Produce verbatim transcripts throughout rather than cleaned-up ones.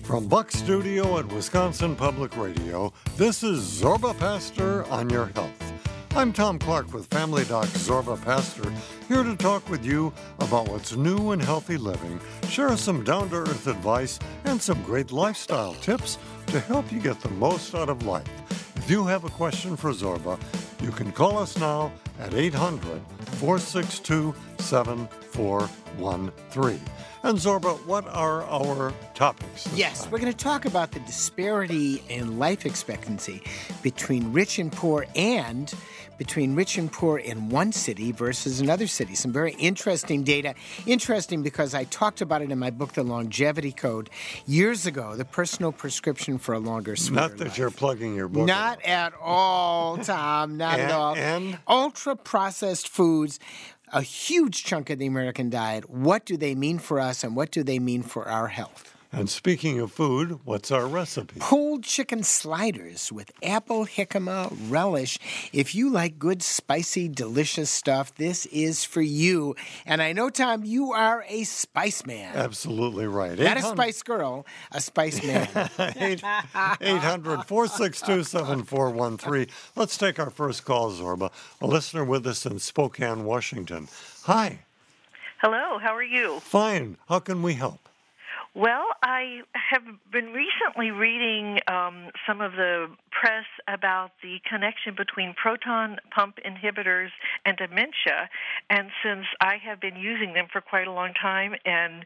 From Buck Studio at Wisconsin Public Radio, this is Zorba Pastor on Your Health. I'm Tom Clark with Family Doc Zorba Pastor, here to talk with you about what's new in healthy living, share some down-to-earth advice, and some great lifestyle tips to help you get the most out of life. If you have a question for Zorba, you can call us now at eight hundred, four six two, seven four one three. And Zorba, what are our topics this Yes, time? we're going to talk about the disparity in life expectancy between rich and poor and between rich and poor in one city versus another city. Some very interesting data. Interesting because I talked about it in my book, The Longevity Code, years ago, the personal prescription for a longer, sweeter Not that life. you're plugging your book. Not at all, Tom, not and, at all. And? Ultra-processed foods, a huge chunk of the American diet. What do they mean for us and what do they mean for our health? And speaking of food, what's our recipe? Pulled chicken sliders with apple, jicama, relish. If you like good, spicy, delicious stuff, this is for you. And I know, Tom, you are a spice man. Absolutely right. Not a spice girl, a spice man. eight hundred, four six two, seven four one three. Let's take our first call, Zorba. A listener with us in Spokane, Washington. Hi. Hello, how are you? Fine. How can we help? Well, I have been recently reading um, some of the press about the connection between proton pump inhibitors and dementia, and since I have been using them for quite a long time and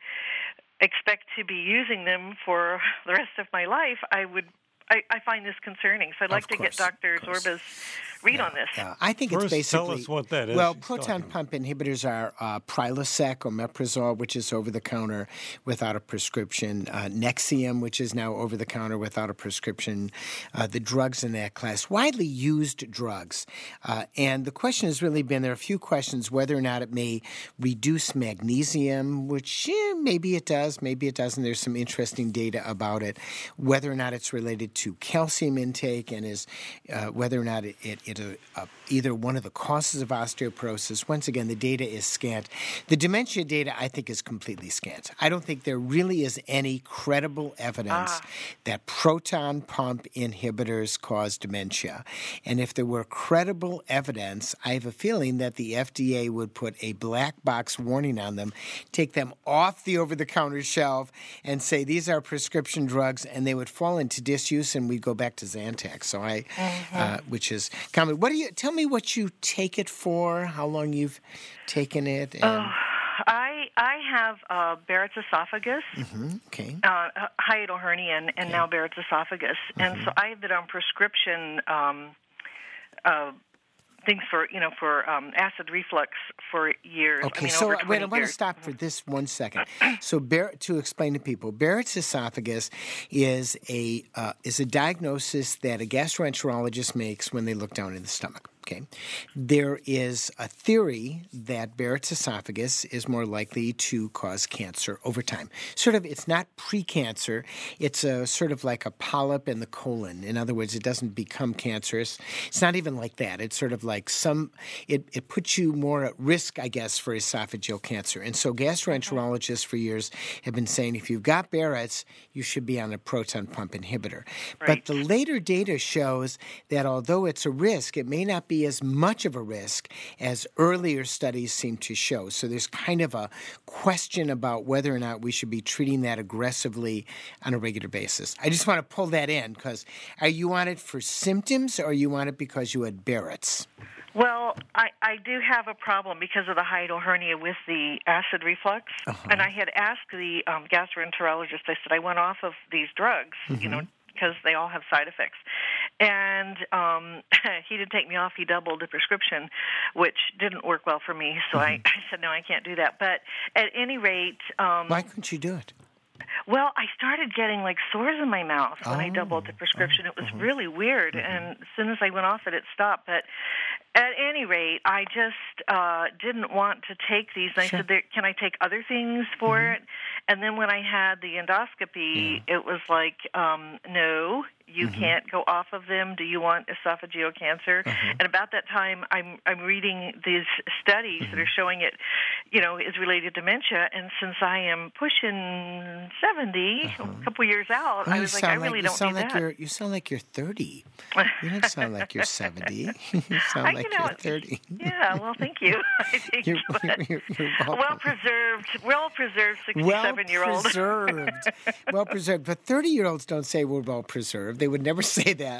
expect to be using them for the rest of my life, I would I, I find this concerning. So I'd like Of to course, get Doctor of course. Zorba's read Yeah, on this. yeah. I think First, it's basically... tell us what that is Well, she's proton talking pump inhibitors are uh, Prilosec or Meprazole, which is over-the-counter without a prescription, uh, Nexium, which is now over-the-counter without a prescription, uh, the drugs in that class, widely used drugs. Uh, and the question has really been, there are a few questions, whether or not it may reduce magnesium, which eh, maybe it does, maybe it doesn't. There's some interesting data about it, whether or not it's related to calcium intake and is uh, whether or not it, it, it uh, either one of the causes of osteoporosis. Once again, the data is scant. The dementia data, I think, is completely scant. I don't think there really is any credible evidence Ah. that proton pump inhibitors cause dementia. And if there were credible evidence, I have a feeling that the F D A would put a black box warning on them, take them off the over-the-counter shelf, and say these are prescription drugs, and they would fall into disuse, and we'd go back to Zantac. So I, Mm-hmm. uh, which is common. What do you tell me? What you take it for? How long you've taken it? And, Oh, I I have uh, Barrett's esophagus, Mhm, okay. uh, hiatal hernia, and, and Okay. now Barrett's esophagus, and so I have been on prescription um, uh, things for you know for um, acid reflux for years. Okay, I mean, so over wait, I twenty want to years. stop for this one second. So, Bar- to explain to people, Barrett's esophagus is a uh, is a diagnosis that a gastroenterologist makes when they look down in the stomach. Okay, there is a theory that Barrett's esophagus is more likely to cause cancer over time. Sort of, it's not precancer; it's a sort of like a polyp in the colon. In other words, it doesn't become cancerous. It's not even like that. It's sort of like some. It it puts you more at risk, I guess, for esophageal cancer. And so, gastroenterologists for years have been saying if you've got Barrett's, you should be on a proton pump inhibitor. But Right. the later data shows that although it's a risk, it may not be as much of a risk as earlier studies seem to show. So there's kind of a question about whether or not we should be treating that aggressively on a regular basis. I just want to pull that in because are you on it for symptoms or are you on it because you had Barrett's? Well, I, I do have a problem because of the hiatal hernia with the acid reflux. Uh-huh. And I had asked the um, gastroenterologist, I said, I went off of these drugs, you know, because they all have side effects. And um, he didn't take me off. He doubled the prescription, which didn't work well for me. So I, I said, no, I can't do that. But at any rate... Um, Why couldn't you do it? Well, I started getting like sores in my mouth when I Oh, doubled the prescription. oh, It was mhm. really weird, and as soon as I went off it, it stopped. But at any rate, I just uh, didn't want to take these. And Sure. I said, there, can I take other things for Mhm. it? And then when I had the endoscopy, it was like, um, no, You mm-hmm. can't go off of them. Do you want esophageal cancer? Uh-huh. And about that time, I'm I'm reading these studies mm-hmm. that are showing it, you know, is related to dementia. And since I am pushing seventy, uh-huh. a couple years out, well, I was like, I really like, don't sound need like that. You're, you sound like you're thirty. You don't sound like you're seventy. You sound I, like you know, you're thirty. Yeah, well, thank you. I think you're, you're, you're well preserved, well preserved sixty-seven-year-old. Well preserved, well preserved. But thirty-year-olds don't say we're well preserved. They would never say that.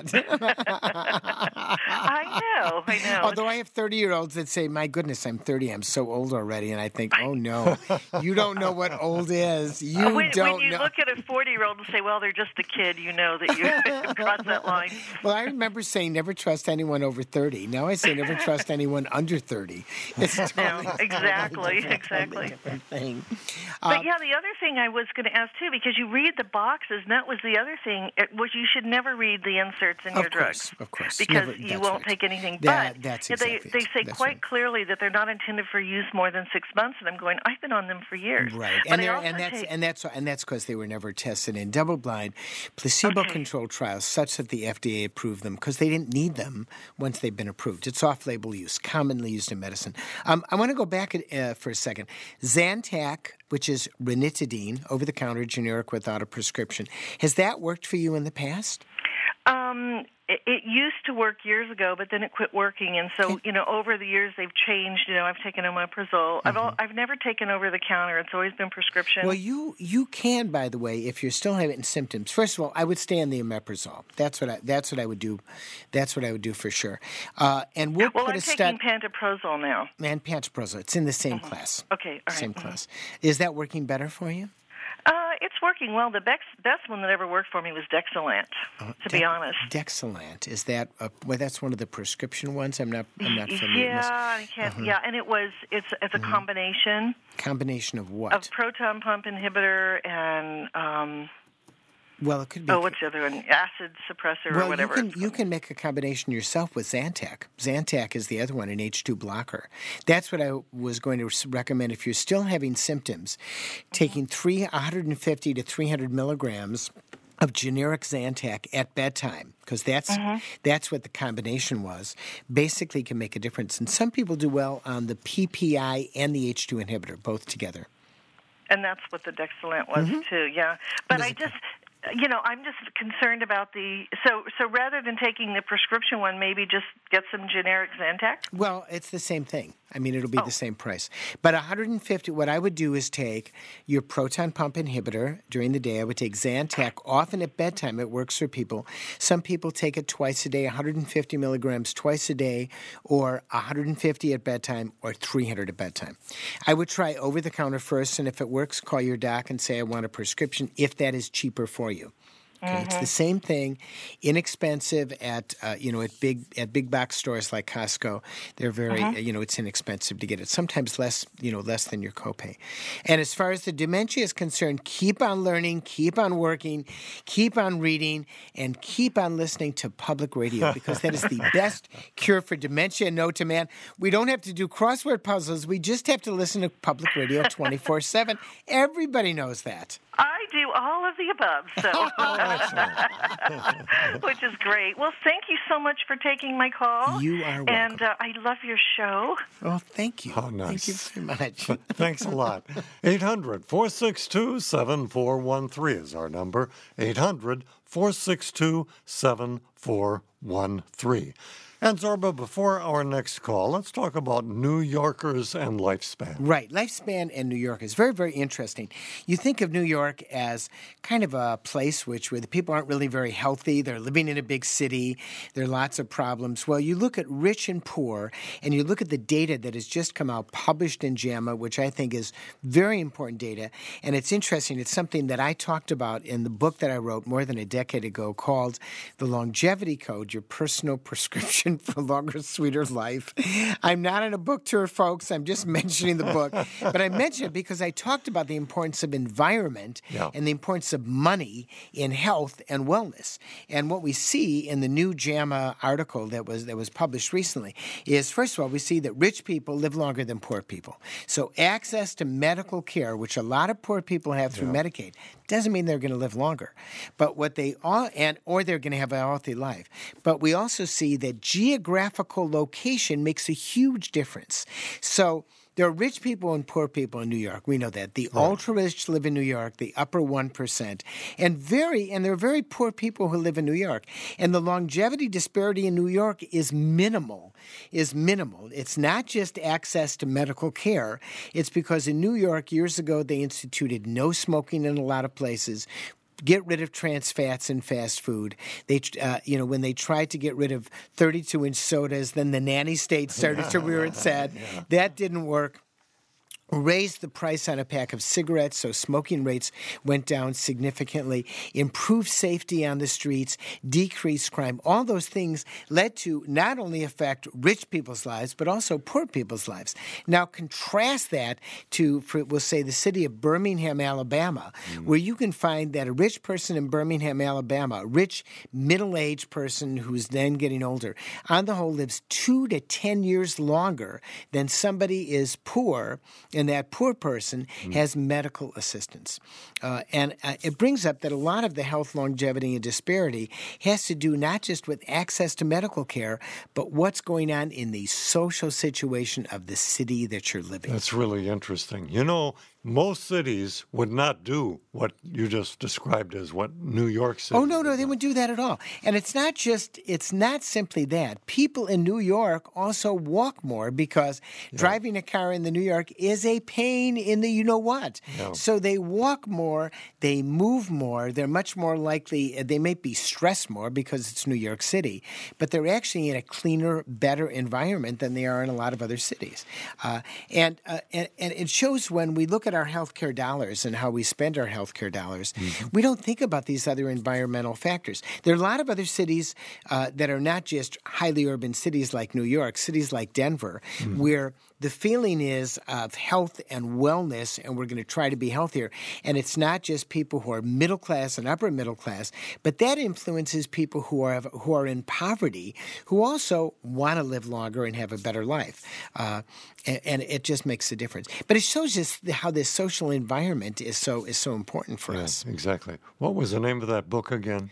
I know, I know. Although I have thirty-year-olds that say, "My goodness, I'm thirty. I'm so old already," and I think, "Oh no, you don't know what old is. You when, don't." When you know. look at a forty-year-old and say, "Well, they're just a kid," you know that you crossed that line. Well, I remember saying, "Never trust anyone over thirty." Now I say, "Never trust anyone under thirty." It's totally, no, exactly, totally exactly. Totally different thing. But Uh, yeah, the other thing I was going to ask too, because you read the boxes, and that was the other thing, it was you should never read the inserts in of your course, drugs. Of course, because never, you that's won't right. take anything. That, but that's yeah, they exactly they it. say That's quite right. clearly that they're not intended for use more than six months, and I'm going, I've been on them for years. Right, But and, I they're- also and that's take, and that's and that's because they were never tested in double-blind, placebo-controlled trials, such that the F D A approved them because they didn't need them once they've been approved. It's off-label use, commonly used in medicine. Um, I want to go back uh, for a second. Zantac, which is ranitidine, over-the-counter, generic without a prescription, has that worked for you in the past? Um, it, it used to work years ago, but then it quit working, and so Okay. you know, over the years they've changed. You know, I've taken omeprazole. I've al- I've never taken over the counter. It's always been prescription. Well, you you can, by the way, if you're still having symptoms. First of all, I would stay on the omeprazole. That's what I that's what I would do. That's what I would do for sure. Uh, and we'll well, put I'm a taking stud pantoprazole now. and pantoprazole. It's in the same class. Okay, all right. Same Mhm. class. Is that working better for you? Uh, it's working well. The best best one that ever worked for me was Dexilant. Uh, to be Dex- honest. Dexilant. Is that a, well? That's one of the prescription ones. I'm not. I'm not familiar. Yeah, with I can't. Yeah, and it was. It's it's a Mm-hmm. combination Combination of what? of proton pump inhibitor and um, well, it could be. oh, what's the other one? Acid suppressor well, or whatever. you it's can you called. can make a combination yourself with Zantac. Zantac is the other one, an H two blocker. That's what I was going to s- recommend if you're still having symptoms. Taking three one hundred fifty to three hundred milligrams of generic Zantac at bedtime, because that's that's what the combination was. Basically, can make a difference. And some people do well on the P P I and the H two inhibitor both together. And that's what the Dexilant was too. Yeah, but Does I it- just. You know, I'm just concerned about the so so rather than taking the prescription one, maybe just get some generic Zantac. Well, it's the same thing. I mean, it'll be Oh. the same price. But one hundred fifty, what I would do is take your proton pump inhibitor during the day. I would take Zantac often at bedtime. It works for people. Some people take it twice a day, one hundred fifty milligrams twice a day, or one hundred fifty at bedtime, or three hundred at bedtime. I would try over the counter first, and if it works, call your doc and say, I want a prescription, if that is cheaper for you. Okay, it's the same thing, inexpensive at uh, you know at big at big box stores like Costco. They're very uh, you know it's inexpensive to get it. Sometimes less you know less than your copay. And as far as the dementia is concerned, keep on learning, keep on working, keep on reading, and keep on listening to public radio because that is the best cure for dementia. Known to man, we don't have to do crossword puzzles. We just have to listen to public radio twenty-four seven. Everybody knows that. I do all of the above, so which is great. Well, thank you so much for taking my call. You are welcome. And uh, I love your show. Oh, thank you. Oh, nice. Thank you very much. Thanks a lot. eight hundred, four six two, seven four one three is our number. eight hundred, four six two, seven four one three. And Zorba, before our next call, let's talk about New Yorkers and lifespan. Right. Lifespan and New York is very, very interesting. You think of New York as kind of a place which where the people aren't really very healthy. They're living in a big city. There are lots of problems. Well, you look at rich and poor, and you look at the data that has just come out, published in JAMA, which I think is very important data. And it's interesting. It's something that I talked about in the book that I wrote more than a decade ago called The Longevity Code, Your Personal Prescription Nutrition for a Longer, Sweeter Life. I'm not on a book tour, folks. I'm just mentioning the book. But I mention it because I talked about the importance of environment yeah. and the importance of money in health and wellness. And what we see in the new JAMA article that was that was published recently is, first of all, we see that rich people live longer than poor people. So access to medical care, which a lot of poor people have through yeah. Medicaid, doesn't mean they're going to live longer. But what they all, and or they're going to have a healthy life. But we also see that geographical location makes a huge difference. So there are rich people and poor people in New York. We know that. The right. ultra-rich live in New York, the upper one percent. And very and there are very poor people who live in New York. And the longevity disparity in New York is minimal, is minimal. It's not just access to medical care. It's because in New York, years ago, they instituted no smoking in a lot of places. Get rid of trans fats in fast food. They, uh, you know, when they tried to get rid of thirty-two inch sodas, then the nanny state started to rear its head. Yeah. That didn't work. Raised the price on a pack of cigarettes, so smoking rates went down significantly, improved safety on the streets, decreased crime. All those things led to not only affect rich people's lives, but also poor people's lives. Now contrast that to, for, we'll say, the city of Birmingham, Alabama, mm. where you can find that a rich person in Birmingham, Alabama, a rich middle-aged person who's then getting older, on the whole lives two to ten years longer than somebody is poor, and that poor person mm. has medical assistance. Uh, and uh, it brings up that a lot of the health longevity and disparity has to do not just with access to medical care, but what's going on in the social situation of the city that you're living. That's really interesting. You know, most cities would not do what you just described as what New York City. Oh, no, no, they wouldn't do that at all. And it's not just, it's not simply that. People in New York also walk more because yeah. driving a car in the New York is a pain in the you-know-what. Yeah. So they walk more, they move more, they're much more likely, they may be stressed more because it's New York City, but they're actually in a cleaner, better environment than they are in a lot of other cities. Uh, and, uh, and, and it shows when we look at our healthcare dollars and how we spend our healthcare dollars, mm-hmm. we don't think about these other environmental factors. There are a lot of other cities uh, that are not just highly urban cities like New York, cities like Denver, mm-hmm. where the feeling is of health and wellness, and we're going to try to be healthier. And it's not just people who are middle class and upper middle class, but that influences people who are who are in poverty, who also want to live longer and have a better life. Uh, and, and it just makes a difference. But it shows us how this social environment is so is so important for yeah, us. Exactly. What was the name of that book again?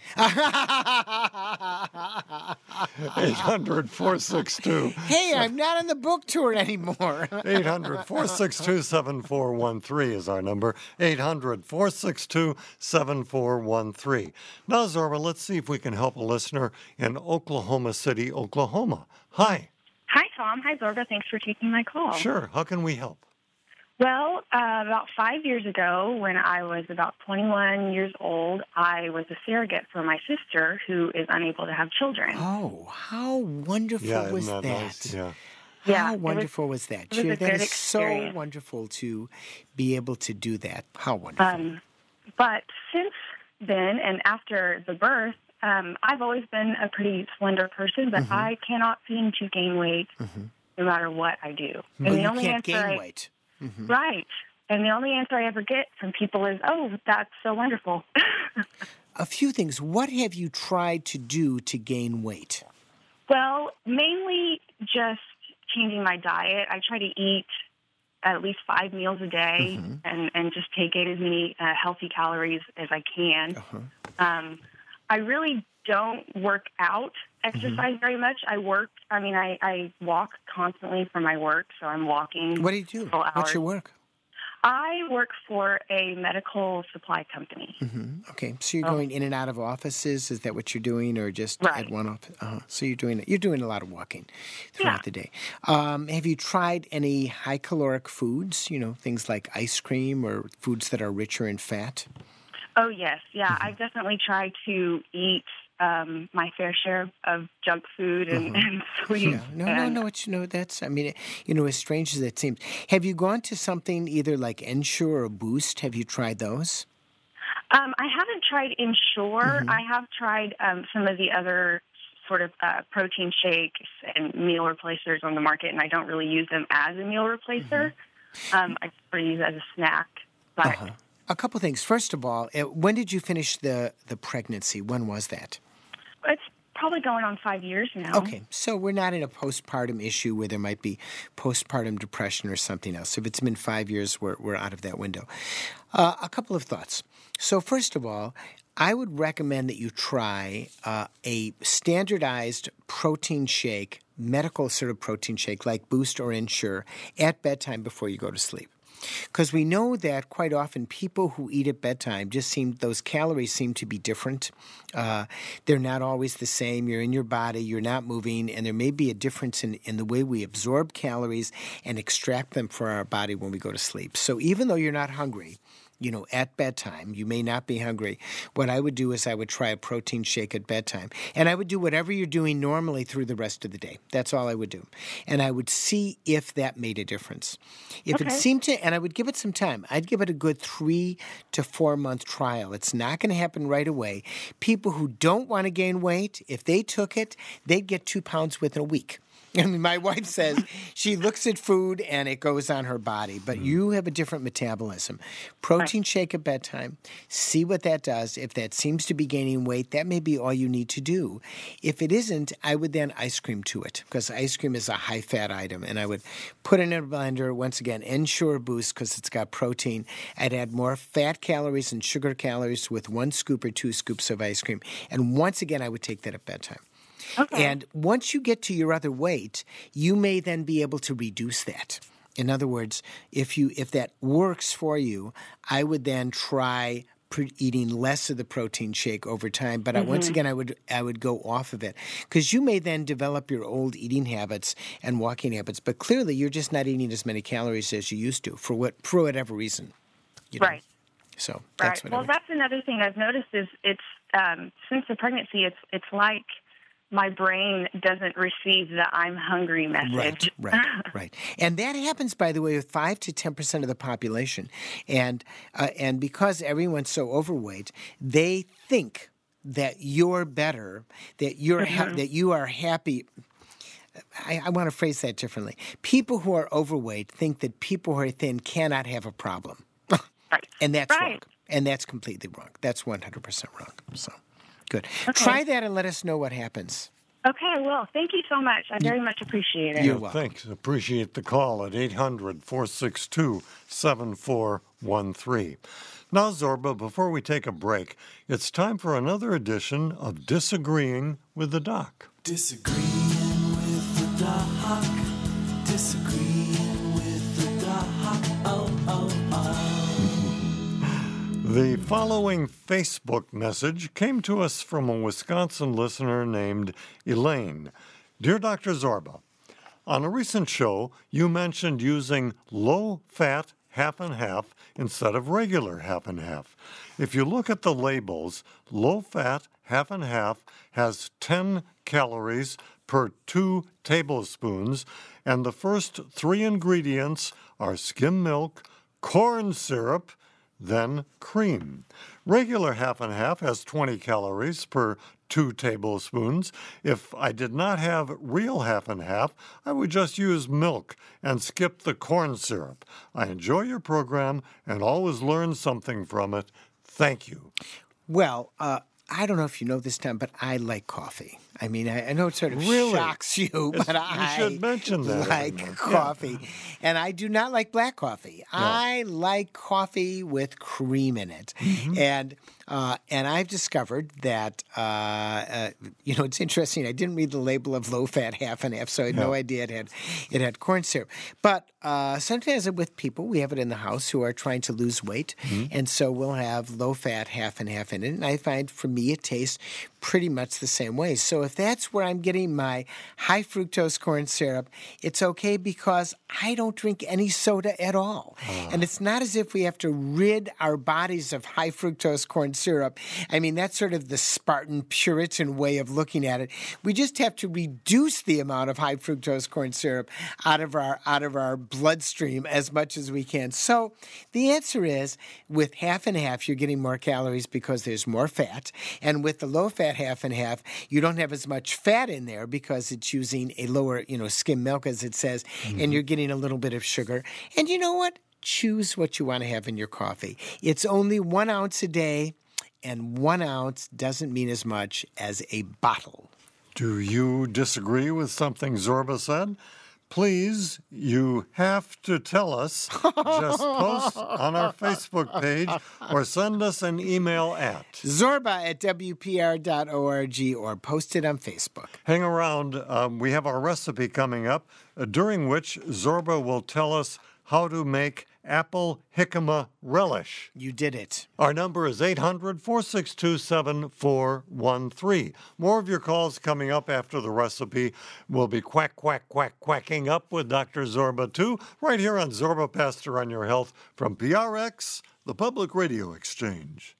eight hundred, four six two. Hey, I'm not on the book tour anymore. eight hundred, four six two, seven four one three is our number. eight hundred, four six two, seven four one three. Now, Zorba, let's see if we can help a listener in Oklahoma City, Oklahoma. Hi. Hi, Tom. Hi, Zorba. Thanks for taking my call. Sure. How can we help? Well, uh, about five years ago, when I was about twenty-one years old, I was a surrogate for my sister who is unable to have children. Oh, how wonderful yeah, was that? that? Nice? Yeah. How yeah, wonderful was, was, that? It was Cheer, a that good is experience. So wonderful to be able to do that. How wonderful. Um, but since then, and after the birth, um, I've always been a pretty slender person, but mm-hmm. I cannot seem to gain weight mm-hmm. no matter what I do. And well, the you only can't answer gain I, weight. Mm-hmm. Right. And the only answer I ever get from people is, oh, that's so wonderful. A few things. What have you tried to do to gain weight? Well, mainly just changing my diet. I try to eat at least five meals a day mm-hmm. and, and just take in as many uh, healthy calories as I can. Uh-huh. Um, I really don't work out, exercise mm-hmm. very much. I work, I mean, I, I walk constantly for my work, so I'm walking. What do you do? What's your work? I work for a medical supply company. Mm-hmm. Okay, so you're oh. going in and out of offices. Is that what you're doing, or just right. at one office? Uh-huh. So you're doing you're doing a lot of walking throughout yeah. the day. Um, have you tried any high caloric foods? You know, things like ice cream or foods that are richer in fat. Oh yes, yeah. Mm-hmm. I definitely try to eat Um, my fair share of junk food and, uh-huh. and sweets. Yeah. No, and, no, no. It's, you know, that's, I mean, you know, as strange as it seems. Have you gone to something either like Ensure or Boost? Have you tried those? Um, I haven't tried Ensure. Mm-hmm. I have tried um, some of the other sort of uh, protein shakes and meal replacers on the market, and I don't really use them as a meal replacer. Mm-hmm. Um, I prefer to use it as a snack. But uh-huh. A couple things. First of all, when did you finish the, the pregnancy? When was that? It's probably going on five years now. Okay, so we're not in a postpartum issue where there might be postpartum depression or something else. If it's been five years, we're, we're out of that window. Uh, a couple of thoughts. So first of all, I would recommend that you try uh, a standardized protein shake, medical sort of protein shake like Boost or Ensure at bedtime before you go to sleep. Because we know that quite often people who eat at bedtime just seem, those calories seem to be different. Uh, they're not always the same. You're in your body, you're not moving, and there may be a difference in, in the way we absorb calories and extract them for our body when we go to sleep. So even though you're not hungry, you know, at bedtime, you may not be hungry. What I would do is I would try a protein shake at bedtime. And I would do whatever you're doing normally through the rest of the day. That's all I would do. And I would see if that made a difference. If okay. it seemed to, and I would give it some time. I'd give it a good three to four month trial. It's not going to happen right away. People who don't want to gain weight, if they took it, they'd get two pounds within a week. I mean, my wife says she looks at food and it goes on her body, but mm. you have a different metabolism. Protein shake at bedtime, see what that does. If that seems to be gaining weight, that may be all you need to do. If it isn't, I would then ice cream to it because ice cream is a high-fat item, and I would put it in a blender, once again, Ensure Boost because it's got protein. I'd add more fat calories and sugar calories with one scoop or two scoops of ice cream, and once again, I would take that at bedtime. Okay. And once you get to your other weight, you may then be able to reduce that. In other words, if you if that works for you, I would then try pre- eating less of the protein shake over time. But mm-hmm. I, once again, I would I would go off of it because you may then develop your old eating habits and walking habits. But clearly, you're just not eating as many calories as you used to for what for whatever reason. You know? Right. So that's right. what well, I would that's another thing I've noticed is it's um, since the pregnancy, it's it's like my brain doesn't receive the I'm hungry message. Right, right, right. And that happens, by the way, with five to ten percent of the population. And uh, and because everyone's so overweight, they think that you're better, that you're ha- mm-hmm. that you are happy. I, I want to phrase that differently. People who are overweight think that people who are thin cannot have a problem. Right. And that's right. wrong. And that's completely wrong. That's one hundred percent wrong. So. Good. Okay. Try that and let us know what happens. Okay, I will. Thank you so much. I very much appreciate it. You're welcome. Thanks. Appreciate the call at eight hundred, four six two, seven four one three. Now, Zorba, before we take a break, it's time for another edition of Disagreeing with the Doc. Disagreeing with the Doc. Disagreeing with the Doc. Oh, oh, oh. The following Facebook message came to us from a Wisconsin listener named Elaine. Dear Doctor Zorba, on a recent show, you mentioned using low-fat half and half instead of regular half and half. If you look at the labels, low-fat half and half has ten calories per two tablespoons, and the first three ingredients are skim milk, corn syrup, then cream. Regular half and half has twenty calories per two tablespoons. If I did not have real half and half, I would just use milk and skip the corn syrup. I enjoy your program and always learn something from it. Thank you. Well, uh, I don't know if you know this, Tom, but I like coffee. I mean, I, I know it sort of really? shocks you, but it's, I you should mention that like coffee. Yeah. And I do not like black coffee. Yeah. I like coffee with cream in it. Mm-hmm. And uh, and I've discovered that, uh, uh, you know, it's interesting. I didn't read the label of low-fat half and half, so I had yeah. no idea it had, it had corn syrup. But uh, sometimes with people, we have it in the house who are trying to lose weight. Mm-hmm. And so we'll have low-fat half and half in it. And I find for me it tastes pretty much the same way. So if that's where I'm getting my high fructose corn syrup, it's okay because I don't drink any soda at all. Uh. And it's not as if we have to rid our bodies of high fructose corn syrup. I mean, that's sort of the Spartan Puritan way of looking at it. We just have to reduce the amount of high fructose corn syrup out of our out of our bloodstream as much as we can. So the answer is with half and half, you're getting more calories because there's more fat. And with the low fat that half and half. You don't have as much fat in there because it's using a lower, you know, skim milk, as it says, mm-hmm. and you're getting a little bit of sugar. And you know what? Choose what you want to have in your coffee. It's only one ounce a day, and one ounce doesn't mean as much as a bottle. Do you disagree with something Zorba said? Please, you have to tell us. Just post on our Facebook page or send us an email at Zorba at W P R dot org or post it on Facebook. Hang around. Um, we have our recipe coming up, uh, during which Zorba will tell us how to make apple jicama relish. You did it. Our number is eight hundred, four six two, seven four one three. More of your calls coming up after the recipe. We'll be quack, quack, quack, quacking up with Doctor Zorba, too, right here on Zorba Pastor on Your Health from P R X, the Public Radio Exchange.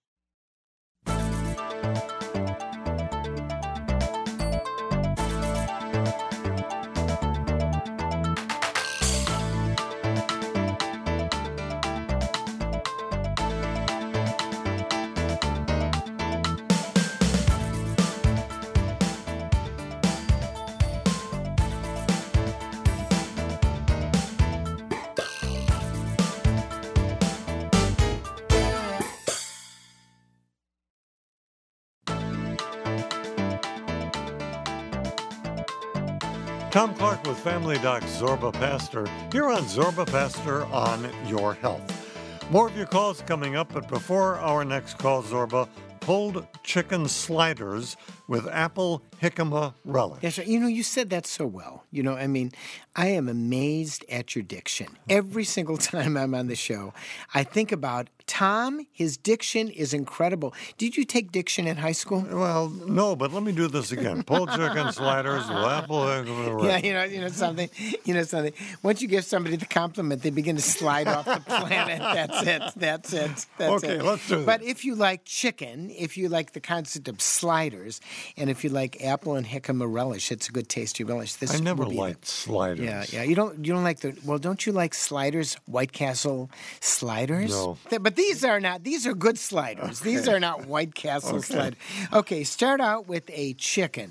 Tom Clark with Family Doc Zorba Pastor, here on Zorba Pastor on Your Health. More of your calls coming up, but before our next call, Zorba, pulled chicken sliders with apple jicama relish. Yes, you know, you said that so well. You know, I mean, I am amazed at your diction. Every single time I'm on the show, I think about Tom. His diction is incredible. Did you take diction in high school? Well, no, but let me do this again. Pulled chicken sliders with apple jicama relish. Yeah, you know, you know something. You know something. Once you give somebody the compliment, they begin to slide off the planet. That's it. That's it. That's okay, it. let's do this. But if you like chicken, if you like the concept of sliders, and if you like apple and jicama relish, it's a good tasty relish. This I never will be liked the, sliders. Yeah, yeah. You don't. You don't like the. Well, don't you like sliders? White Castle sliders. No. Th- But these are not. These are good sliders. Okay. These are not White Castle Okay. sliders. Okay. Start out with a chicken.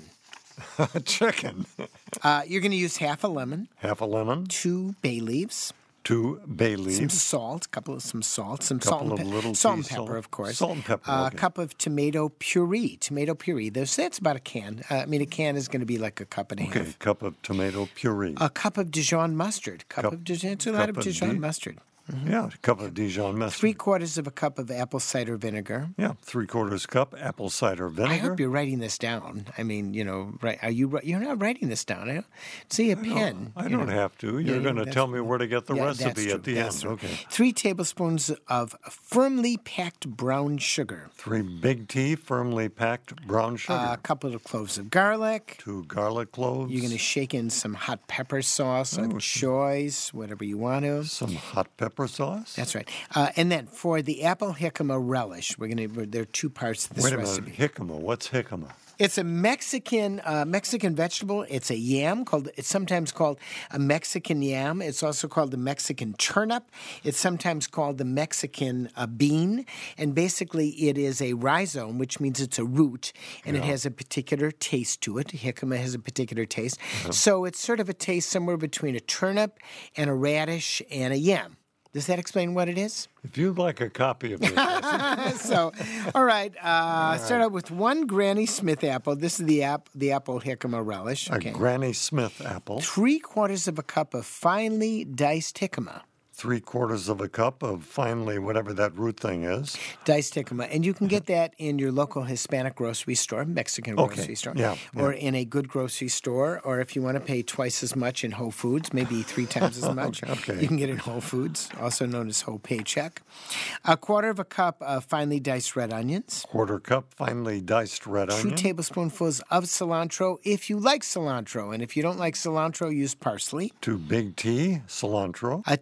Chicken. Uh, you're going to use half a lemon, Half a lemon, two bay leaves, two bay some leaves, salt, couple of some salt, some Couple salt of and, pe- little salt and tea pepper, salt. of course. Salt and pepper, Uh, okay. A cup of tomato puree. Tomato puree. There's, that's about a can. Uh, I mean, a can is going to be like a cup and a okay, half. cup of tomato puree. A cup of Dijon mustard. Cup, Cup- of Dijon. It's a cup lot of of Dijon Di- mustard. Yeah, a cup of Dijon mustard. Three quarters of a cup of apple cider vinegar. Yeah, three quarters cup apple cider vinegar. I hope you're writing this down. I mean, you know, right? Are you? You're not writing this down. I don't see a pen. I you don't know. have to. Yeah, You're going to that's- tell me where to get the Yeah, that's recipe true. at the That's end. true. Okay. Three tablespoons of firmly packed brown sugar. Three big tea, firmly packed brown sugar. A couple of cloves of garlic. Two garlic cloves. You're going to shake in some hot pepper sauce of choice, whatever you want to. Some hot pepper sauce. That's right. Uh, and then for the apple jicama relish, we're going to. There are two parts to this Wait a recipe. minute. Jicama. What's jicama? It's a Mexican uh, Mexican vegetable. It's a yam called. It's sometimes called a Mexican yam. It's also called the Mexican turnip. It's sometimes called the Mexican uh, bean. And basically, it is a rhizome, which means it's a root, and it has a particular taste to it. Jicama has a particular taste, so it's sort of a taste somewhere between a turnip and a radish and a yam. Does that explain what it is? If you'd like a copy of this, So, all right. Uh, Start out with one Granny Smith apple. This is the app, the apple jicama relish. a Granny Smith apple, Three quarters of a cup of finely diced jicama. three quarters of a cup of finally whatever that root thing is. Diced jicama. And you can get that in your local Hispanic grocery store, Mexican Okay, grocery store, yeah, or yeah. in a good grocery store, or if you want to pay twice as much in Whole Foods, maybe three times as much, Okay. you can get it in Whole Foods, also known as Whole Paycheck. A quarter of a cup of finely diced red onions. Quarter cup finely diced red Two onion. tablespoonfuls of cilantro if you like cilantro. And if you don't like cilantro, use parsley. Two big tea, cilantro. A tablespoonful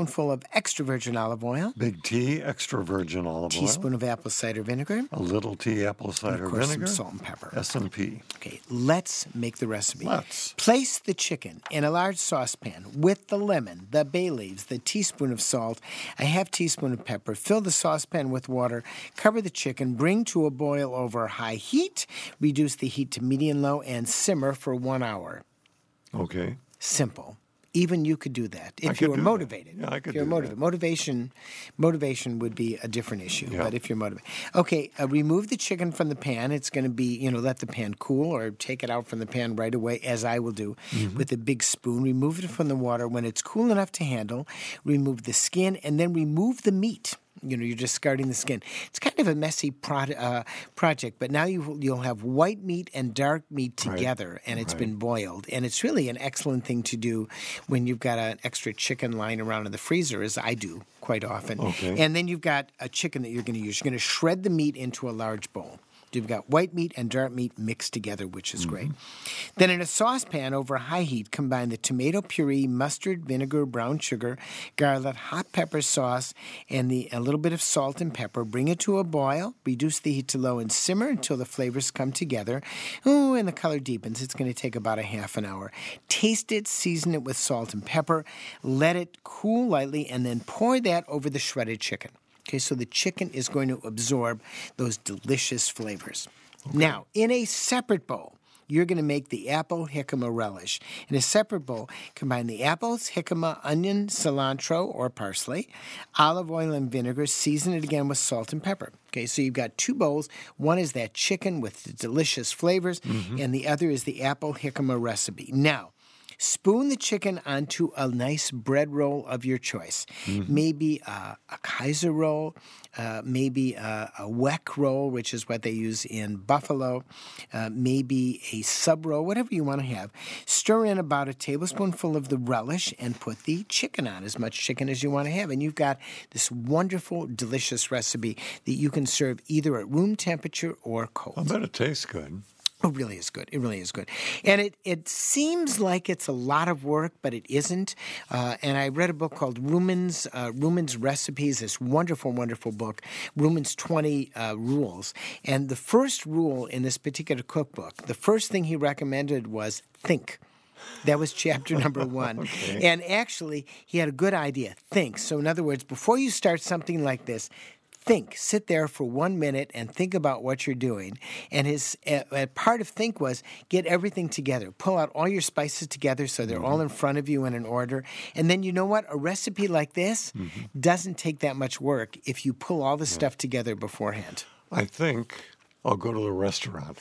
tablespoonful of extra virgin olive oil, Big T, extra virgin olive teaspoon oil, of apple cider vinegar, a little tea apple and cider of course vinegar, some salt and pepper. S and P. Okay, let's make the recipe. Let's. Place the chicken in a large saucepan with the lemon, the bay leaves, the teaspoon of salt, a half teaspoon of pepper. Fill the saucepan with water. Cover the chicken. Bring to a boil over high heat. Reduce the heat to medium-low and simmer for one hour. Okay. Simple. Even you could do that I if could you were do that. motivated. Yeah, I could if you're do motivated. that. Motivation, motivation would be a different issue. Yeah. But if you're motivated, okay, uh, remove the chicken from the pan. It's going to be, you know, let the pan cool, or take it out from the pan right away, as I will do, Mm-hmm. with a big spoon. Remove it from the water when it's cool enough to handle. Remove the skin, and then remove the meat. You know, you're discarding the skin. It's kind of a messy pro- uh, project, but now you, you'll have white meat and dark meat Right. together, and it's Right. been boiled. And it's really an excellent thing to do when you've got an extra chicken lying around in the freezer, as I do quite often. Okay. And then you've got a chicken that you're going to use. You're going to shred the meat into a large bowl. You've got white meat and dark meat mixed together, which is great. Then in a saucepan over high heat, combine the tomato puree, mustard, vinegar, brown sugar, garlic, hot pepper sauce, and the, a little bit of salt and pepper. Bring it to a boil. Reduce the heat to low and simmer until the flavors come together. Oh, and the color deepens. It's going to take about a half an hour. Taste it, season it with salt and pepper. Let it cool lightly, and then pour that over the shredded chicken. Okay, so the chicken is going to absorb those delicious flavors. Now, in a separate bowl, you're going to make the apple jicama relish. In a separate bowl, combine the apples, jicama, onion, cilantro, or parsley, olive oil and vinegar. Season it again with salt and pepper. Okay, so you've got two bowls. One is that chicken with the delicious flavors, and the other is the apple jicama recipe. Now, spoon the chicken onto a nice bread roll of your choice. Maybe uh, a Kaiser roll, uh, maybe a, a Weck roll, which is what they use in Buffalo, uh, maybe a sub roll, whatever you want to have. Stir in about a tablespoonful of the relish and put the chicken on, as much chicken as you want to have. And you've got this wonderful, delicious recipe that you can serve either at room temperature or cold. I bet it tastes good. It really is good. It really is good. And it, it seems like it's a lot of work, but it isn't. Uh, and I read a book called Rumen's, uh, Rumen's Recipes, this wonderful, wonderful book, Rumen's twenty uh, Rules. And the first rule in this particular cookbook, the first thing he recommended was think. That was chapter number one. Okay. And actually, he had a good idea. Think. So in other words, before you start something like this, think. Sit there for one minute and think about what you're doing. And his uh, uh, part of think was get everything together. Pull out all your spices together so they're all in front of you in an order. And then you know what? A recipe like this doesn't take that much work if you pull all the stuff together beforehand. I think I'll go to the restaurant.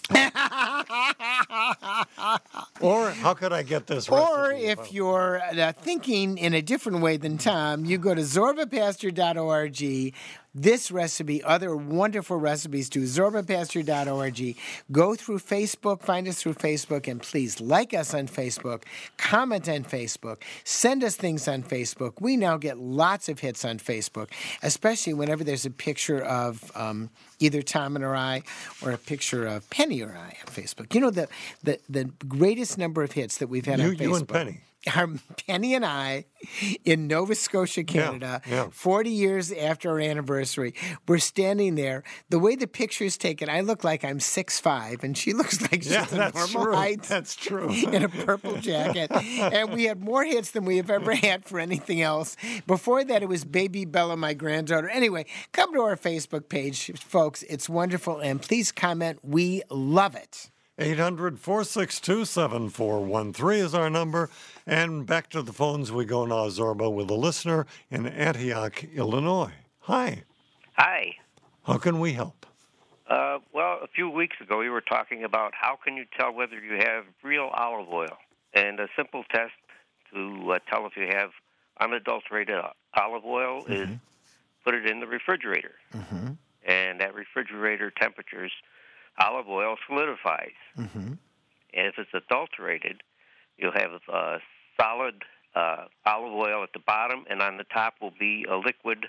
Or how could I get this recipe? Or if you're uh, thinking in a different way than Tom, you go to zorba pastor dot org. This recipe, other wonderful recipes too, zorba pastor dot org. Go through Facebook, find us through Facebook, and please like us on Facebook, comment on Facebook, send us things on Facebook. We now get lots of hits on Facebook, especially whenever there's a picture of um, either Tom and or I, or a picture of Penny or I on Facebook. You know, the the, the greatest number of hits that we've had You- on Facebook. you and Penny. Are Penny and I in Nova Scotia, Canada, yeah. forty years after our anniversary. We're standing there. The way the picture is taken, I look like I'm six five, and she looks like she's Yeah, a that's normal true. height. That's true. In a purple jacket. And we had more hits than we have ever had for anything else. Before that, it was Baby Bella, my granddaughter. Anyway, come to our Facebook page, folks. It's wonderful. And please comment. We love it. eight hundred, four six two, seven four one three is our number. And back to the phones we go now, Zorba, with a listener in Antioch, Illinois. Hi. Hi. How can we help? Uh, well, a few weeks ago, you were talking about how can you tell whether you have real olive oil. And a simple test to uh, tell if you have unadulterated olive oil Mm-hmm. is put it in the refrigerator. Mm-hmm. And at refrigerator temperatures, olive oil solidifies. Mm-hmm. And if it's adulterated, you'll have a solid uh, olive oil at the bottom, and on the top will be a liquid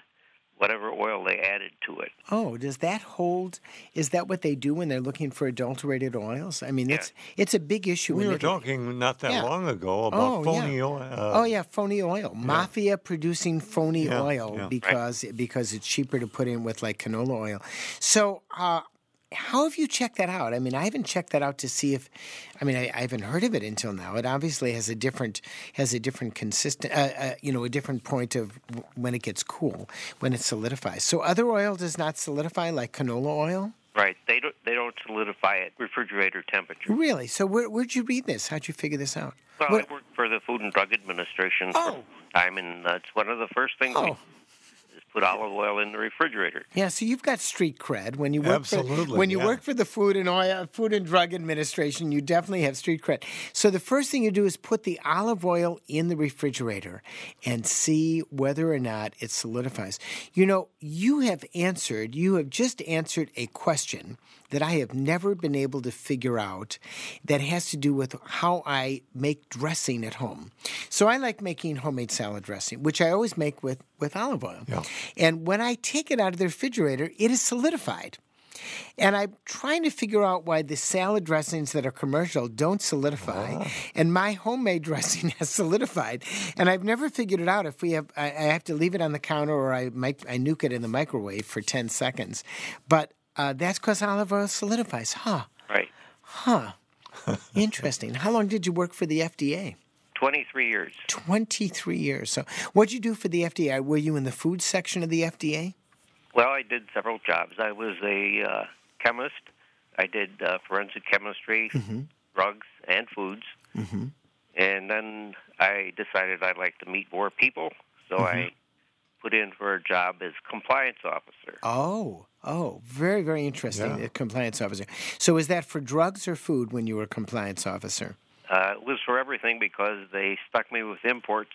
whatever oil they added to it. Oh, does that hold? Is that what they do when they're looking for adulterated oils? I mean, Yeah. it's it's a big issue. We in were Italy. talking not that Yeah. long ago about Oh, phony yeah. oil. Uh, Oh yeah, phony oil. Mafia producing phony Yeah, oil yeah. because because it's cheaper to put in with like canola oil. So, uh, how have you checked that out? I mean, I haven't checked that out to see if. I mean, I, I haven't heard of it until now. It obviously has a different has a different consistent, uh, uh, you know, a different point of w- when it gets cool, when it solidifies. So, other oil does not solidify like canola oil. Right. They don't they don't solidify at refrigerator temperature. Really? So, where, where'd you read this? How'd you figure this out? Well, What- I worked for the Food and Drug Administration for Oh. some time, and uh, it's one of the first things we Oh. is put olive oil in the refrigerator. Yeah, so you've got street cred when you work Absolutely, for when you yeah. work for the Food and Oil Food and Drug Administration. You definitely have street cred. So the first thing you do is put the olive oil in the refrigerator and see whether or not it solidifies. You know, you have answered. You have just answered a question that I have never been able to figure out that has to do with how I make dressing at home. So I like making homemade salad dressing, which I always make with, with olive oil. Yeah. And when I take it out of the refrigerator, it is solidified. And I'm trying to figure out why the salad dressings that are commercial don't solidify, and my homemade dressing has solidified. And I've never figured it out if we have. I, I have to leave it on the counter, or I mic, I nuke it in the microwave for ten seconds. But uh, that's because olive oil solidifies, huh? Right. Huh. Interesting. How long did you work for the F D A? twenty-three years. Twenty-three years. So, what'd you do for the F D A? Were you in the food section of the F D A? Well, I did several jobs. I was a uh, chemist. I did uh, forensic chemistry, Mm-hmm. drugs, and foods. Mm-hmm. And then I decided I'd like to meet more people, so Mm-hmm. I put in for a job as compliance officer. Oh, oh, very, very interesting. Yeah. A compliance officer. So, is that for drugs or food when you were a compliance officer? Uh, it was for everything because they stuck me with imports,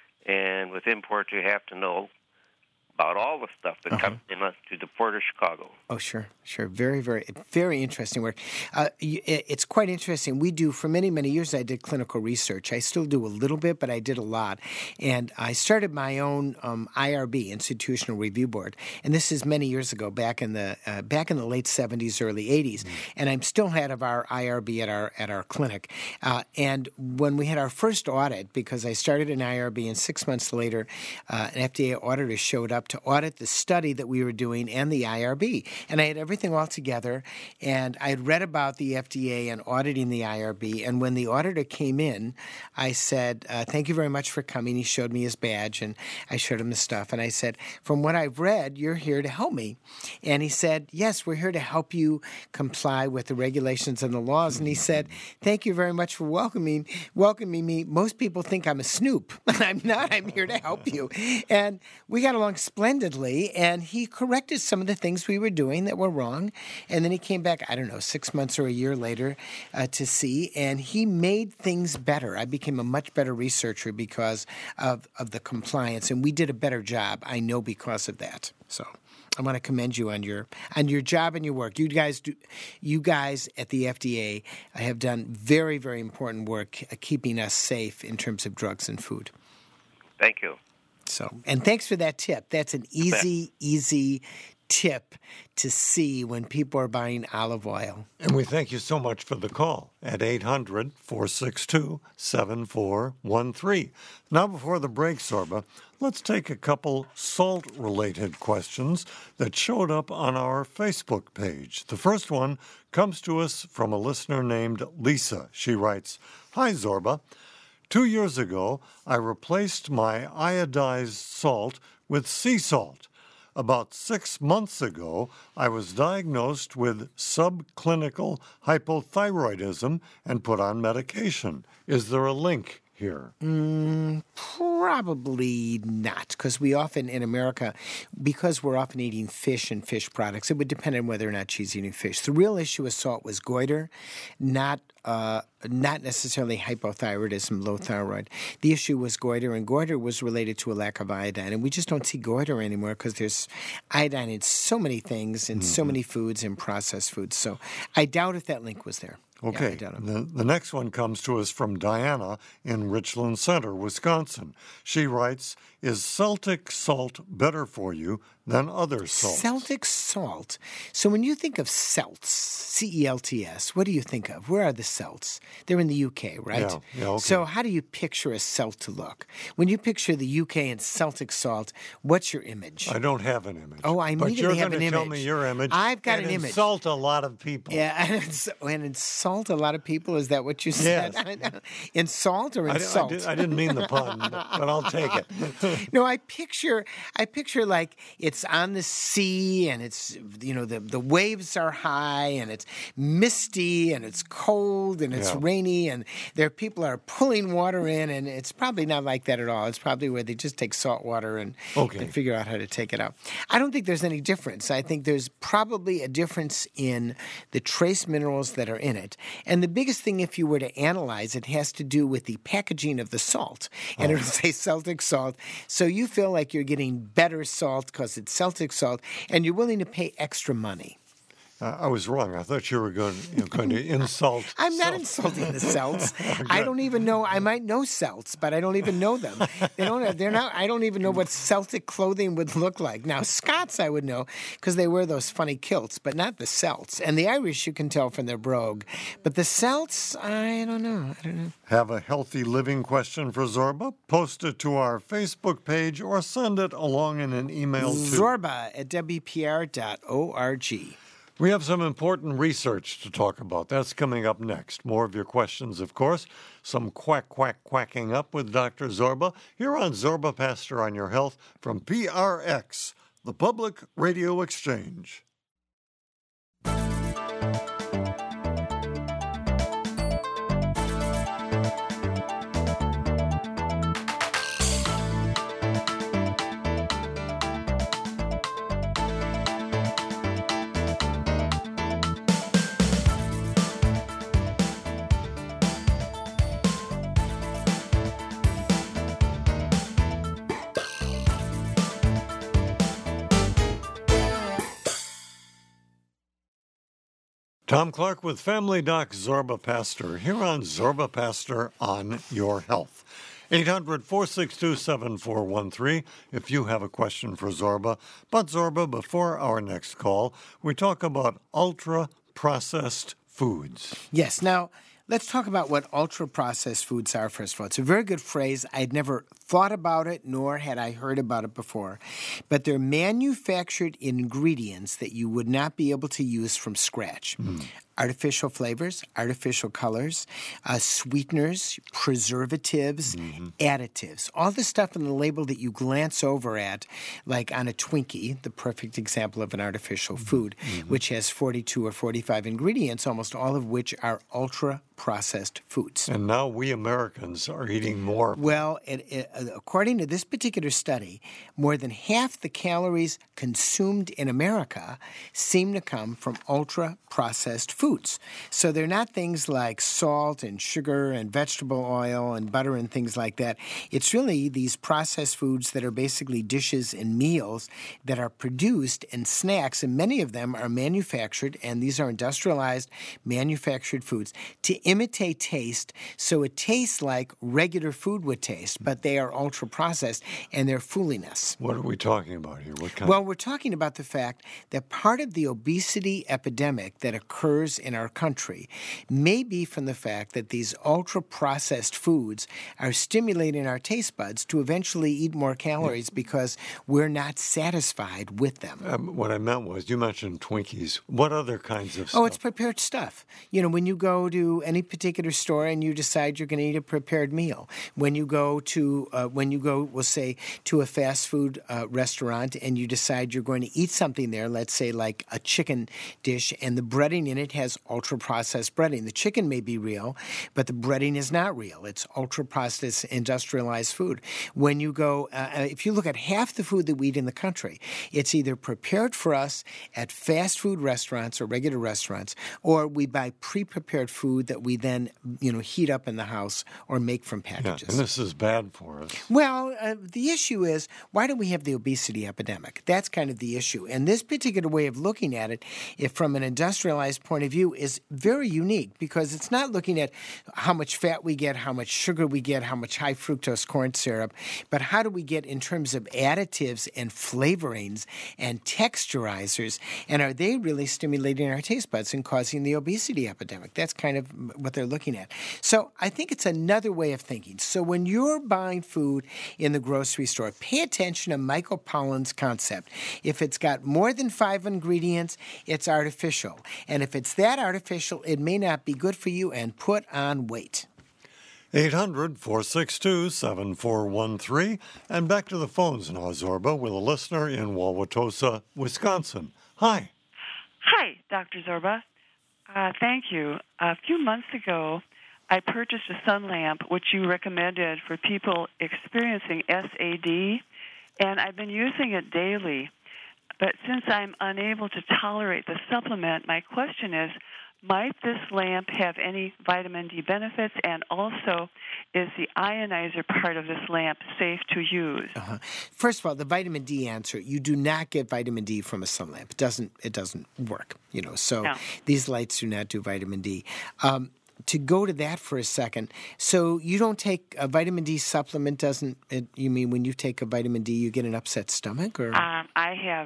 and with imports you have to know about all the stuff that Uh-huh. comes in uh, to the Port of Chicago. Oh, sure, sure. Very, very, very interesting work. Uh, y- it- it's quite interesting. We do, for many, many years, I did clinical research. I still do a little bit, but I did a lot. And I started my own um, I R B, Institutional Review Board. And this is many years ago, back in the uh, back in the late seventies, early eighties. And I'm still head of our I R B at our at our clinic. Uh, and when we had our first audit, because I started an I R B, and six months later, uh, an F D A auditor showed up to audit the study that we were doing and the I R B. And I had everything all together, and I had read about the F D A and auditing the I R B. And when the auditor came in, I said, uh, thank you very much for coming. He showed me his badge, and I showed him the stuff. And I said, from what I've read, you're here to help me. And he said, yes, we're here to help you comply with the regulations and the laws. And he said, thank you very much for welcoming welcoming me. Most people think I'm a snoop. I'm not. I'm here to help you. And we got along splendidly, and he corrected some of the things we were doing that were wrong. And then he came back, I don't know, six months or a year later uh, to see, and he made things better. I became a much better researcher because of, of the compliance, and we did a better job, I know, because of that. So I want to commend you on your on your job and your work. You guys do, you guys at the F D A have done very, very important work uh, keeping us safe in terms of drugs and food. Thank you. So, and thanks for that tip. That's an easy, easy tip to see when people are buying olive oil. And we thank you so much for the call at eight hundred, four six two, seven four one three. Now, before the break, Zorba, let's take a couple salt-related questions that showed up on our Facebook page. The first one comes to us from a listener named Lisa. She writes, Hi, Zorba. Two years ago, I replaced my iodized salt with sea salt. About six months ago, I was diagnosed with subclinical hypothyroidism and put on medication. Is there a link here? Mm, probably not, because we often, in America, because we're often eating fish and fish products, it would depend on whether or not she's eating fish. The real issue with salt was goiter, not uh, not necessarily hypothyroidism, low thyroid. The issue was goiter, and goiter was related to a lack of iodine. And we just don't see goiter anymore because there's iodine in so many things, in mm-hmm. so many foods, and processed foods. So I doubt if that link was there. Okay, Yeah, the, the next one comes to us from Diana in Richland Center, Wisconsin. She writes, is Celtic salt better for you than other salts. Celtic salt. So when you think of Celts, C E L T S, what do you think of? Where are the Celts? They're in the U K, right? Yeah, yeah, okay. So how do you picture a Celt to look? When you picture the U K and Celtic salt, what's your image? I don't have an image. Oh, I but immediately you're have an gonna tell image. me your image. I've got and an image. insult a lot of people. Yeah, and, ins- and insult a lot of people. Is that what you said? Yes. Insult or I, di- I, insult? did, I didn't mean the pun, but, but I'll take it. No, I picture, I picture like it's on the sea and it's, you know, the, the waves are high and it's misty and it's cold and it's Yeah. rainy and there people are pulling water in, and it's probably not like that at all. It's probably where they just take salt water and, Okay. and figure out how to take it out. I don't think there's any difference. I think there's probably a difference in the trace minerals that are in it. And the biggest thing, if you were to analyze it, has to do with the packaging of the salt. And Oh. it'll say Celtic salt. So you feel like you're getting better salt because it's Celtic salt, and you're willing to pay extra money. Uh, I was wrong. I thought you were going, you know, going to insult. I'm not salt. insulting the Celts. I don't even know. I might know Celts, but I don't even know them. They don't. They're not. I don't even know what Celtic clothing would look like. Now Scots, I would know because they wear those funny kilts, but not the Celts. And the Irish, you can tell from their brogue, but the Celts, I don't know. I don't know. Have a healthy living question for Zorba? Post it to our Facebook page or send it along in an email to Zorba at w p r dot org. We have some important research to talk about. That's coming up next. More of your questions, of course. Some quack, quack, quacking up with Doctor Zorba here on Zorba Pastor on Your Health from P R X, the Public Radio Exchange. Tom Clark with Family Doc Zorba Pastor here on Zorba Pastor on Your Health. eight hundred, four six two, seven four one three if you have a question for Zorba. But Zorba, before our next call, we talk about ultra-processed foods. Yes. Now, let's talk about what ultra-processed foods are, first of all. It's a very good phrase. I'd never thought about it, nor had I heard about it before. But they're manufactured ingredients that you would not be able to use from scratch. Mm. Artificial flavors, artificial colors, uh, sweeteners, preservatives, mm-hmm. additives. All the stuff in the label that you glance over at, like on a Twinkie, the perfect example of an artificial food, mm-hmm. which has forty-two or forty-five ingredients, almost all of which are ultra-processed foods. And now we Americans are eating more. Well, it, it, according to this particular study, more than half the calories consumed in America seem to come from ultra-processed foods. Foods. So they're not things like salt and sugar and vegetable oil and butter and things like that. It's really these processed foods that are basically dishes and meals that are produced and snacks, and many of them are manufactured, and these are industrialized manufactured foods to imitate taste, so it tastes like regular food would taste, but they are ultra-processed, and they're fooling us. What are we talking about here? What kind? Well, we're talking about the fact that part of the obesity epidemic that occurs in our country may be from the fact that these ultra-processed foods are stimulating our taste buds to eventually eat more calories because we're not satisfied with them. Um, what I meant was, you mentioned Twinkies. What other kinds of stuff? Oh, it's prepared stuff. You know, when you go to any particular store and you decide you're going to eat a prepared meal, when you go to, uh, when you go, we'll say, to a fast food uh, restaurant and you decide you're going to eat something there, let's say like a chicken dish, and the breading in it has ultra-processed breading. The chicken may be real, but the breading is not real. It's ultra-processed industrialized food. When you go, uh, if you look at half the food that we eat in the country, it's either prepared for us at fast food restaurants or regular restaurants, or we buy pre-prepared food that we then, you know, heat up in the house or make from packages. Yeah, and this is bad for us. Well, uh, the issue is, why do we have the obesity epidemic? That's kind of the issue. And this particular way of looking at it, if from an industrialized point of view, view is very unique because it's not looking at how much fat we get, how much sugar we get, how much high fructose corn syrup, but how do we get in terms of additives and flavorings and texturizers, and are they really stimulating our taste buds and causing the obesity epidemic? That's kind of what they're looking at. So I think it's another way of thinking. So when you're buying food in the grocery store, pay attention to Michael Pollan's concept. If it's got more than five ingredients, it's artificial. And if it's that artificial, it may not be good for you and put on weight. eight hundred, four six two, seven four one three. And back to the phones now, Zorba, with a listener in Wauwatosa, Wisconsin. Hi. Hi, Doctor Zorba. Uh, thank you. A few months ago, I purchased a sun lamp, which you recommended for people experiencing S A D, and I've been using it daily. But since I'm unable to tolerate the supplement, my question is, might this lamp have any vitamin D benefits? And also, is the ionizer part of this lamp safe to use? Uh-huh. First of all, the vitamin D answer, you do not get vitamin D from a sun lamp. It doesn't, it doesn't work, you know. So No. these lights do not do vitamin D. Um, to go to that for a second, so you don't take a vitamin D supplement, doesn't it? You mean when you take a vitamin D, you get an upset stomach? Or Um, I have